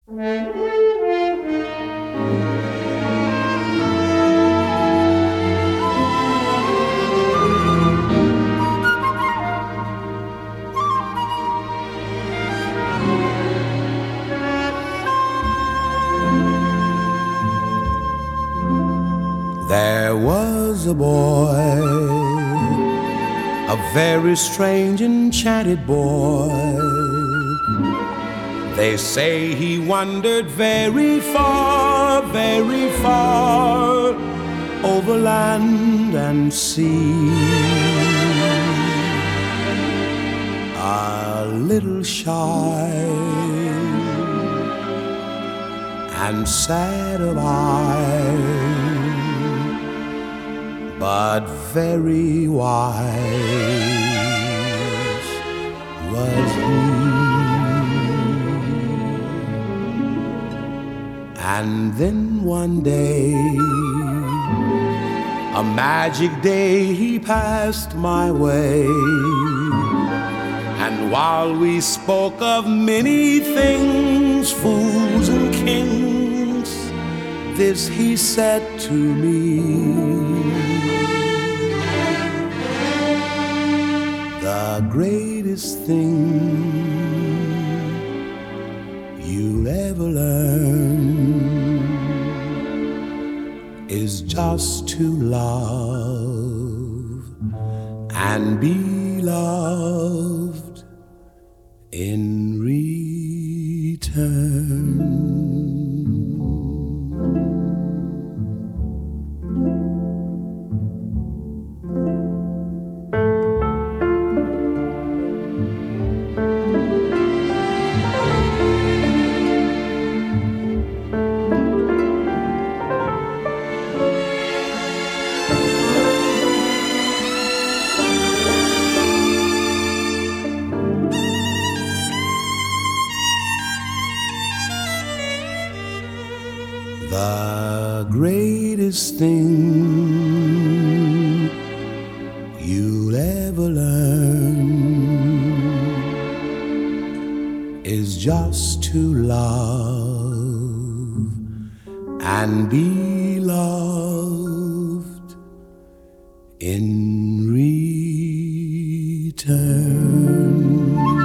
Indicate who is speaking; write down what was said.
Speaker 1: There was a boy, a very strange, enchanted boy. They say he wandered very far, over land and sea. A little shy and sad of eye, but very wise was he. And then one day, a magic day, he passed my way. And while we spoke of many things, fools and kings, this he said to me: the greatest thing you'll ever learn is just to love and be loved in return. The greatest thing you'll ever learn is just to love and be loved in return.